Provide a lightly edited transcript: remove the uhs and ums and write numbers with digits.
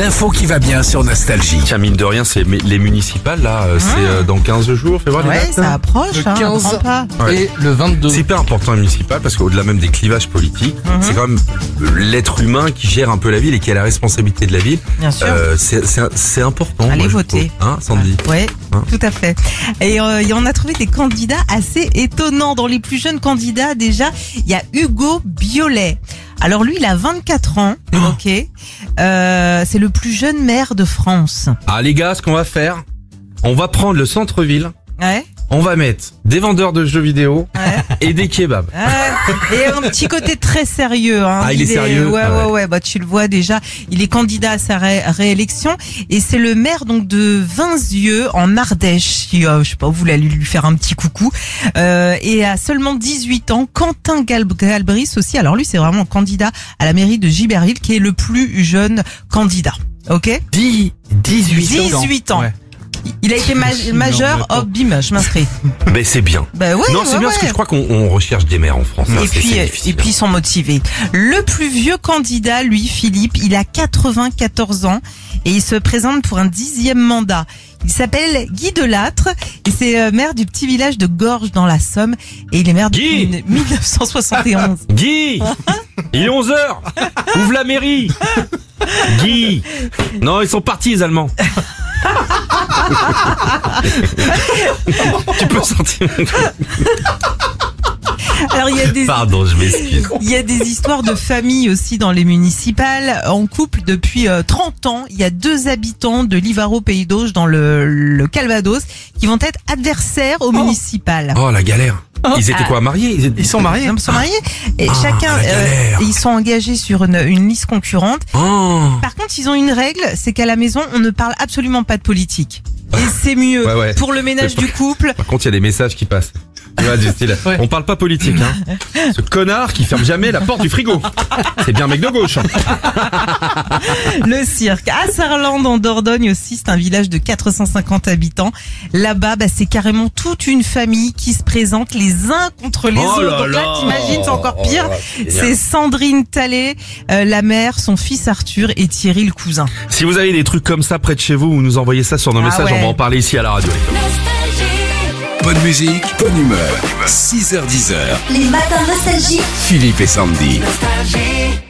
l'info qui va bien sur Nostalgie. Tiens, mine de rien, c'est les municipales, là, c'est dans 15 jours, fais voir les Ouais, dates. ça approche, Le 15 prends pas. et le 22. C'est hyper important les municipales parce qu'au-delà même des clivages politiques, c'est quand même l'être humain qui gère un peu la ville et qui a la responsabilité de la ville. Bien sûr. C'est important. Allez moi, je voter. trouve. Hein, Sandy? Ouais, Hein. tout à fait. Et on a trouvé des candidats assez étonnants. Dans les plus jeunes candidats, déjà, il y a Hugo Biolay. Alors lui, il a 24 ans, ok. C'est le plus jeune maire de France. Ah les gars, ce qu'on va faire, on va prendre le centre-ville, Ouais. on va mettre des vendeurs de jeux vidéo Ouais. et des kebabs. Et un petit côté très sérieux. Hein. Ah, il est sérieux. Ouais, Ah ouais. Bah tu le vois déjà. Il est candidat à sa réélection et c'est le maire donc de Vinzieux en Ardèche. Je sais pas, vous voulez aller lui faire un petit coucou. Et à seulement 18 ans, Quentin Galbris aussi. Alors lui, c'est vraiment candidat à la mairie de Giberville qui est le plus jeune candidat. Ok. 18 ans. Ouais. Il a été majeur. Hop, bim, je m'inscris. Mais c'est bien. Bah ouais. Non, c'est ouais, bien ouais. parce que je crois qu'on recherche des maires en France. Et hein, c'est puis, difficile, et puis ils sont motivés. Le plus vieux candidat, lui, Philippe, il a 94 ans et il se présente pour un 10e mandat. Il s'appelle Guy Delattre et c'est maire du petit village de Gorges dans la Somme et il est maire depuis Guy 1971. Guy, il est 11h. Ouvre la mairie. Guy. Non, ils sont partis les Allemands. Tu peux sentir. Alors il y a des Pardon, je m'excuse. Il y a des histoires de famille aussi dans les municipales. En couple depuis 30 ans, il y a 2 habitants de Livaro Pays d'Auge dans le Calvados qui vont être adversaires au municipal. Oh la galère. Ils étaient quoi, mariés? Ils sont mariés. Ils sont mariés et chacun la galère. ils sont engagés sur une liste concurrente. Oh. Par contre, ils ont une règle, c'est qu'à la maison, on ne parle absolument pas de politique. Et c'est mieux Ouais. pour le ménage du couple. Par contre, il y a des messages qui passent. Tu vois, du style, Ouais. on parle pas politique, hein. Ce connard qui ferme jamais la porte du frigo. C'est bien un mec de gauche. Hein. Le cirque à Sarlande en Dordogne aussi, c'est un village de 450 habitants. Là-bas, c'est carrément toute une famille qui se présente les uns contre les Oh autres. là Donc là, là. t'imagines, c'est encore pire. C'est C'est génial. Sandrine Tallet, la mère, son fils Arthur et Thierry le cousin. Si vous avez des trucs comme ça près de chez vous, vous nous envoyez ça sur nos Ah messages, ouais. on va en parler ici à la radio. Bonne musique, bonne humeur. 6h10. Les matins nostalgiques. Philippe et Sandy. Nostalgie.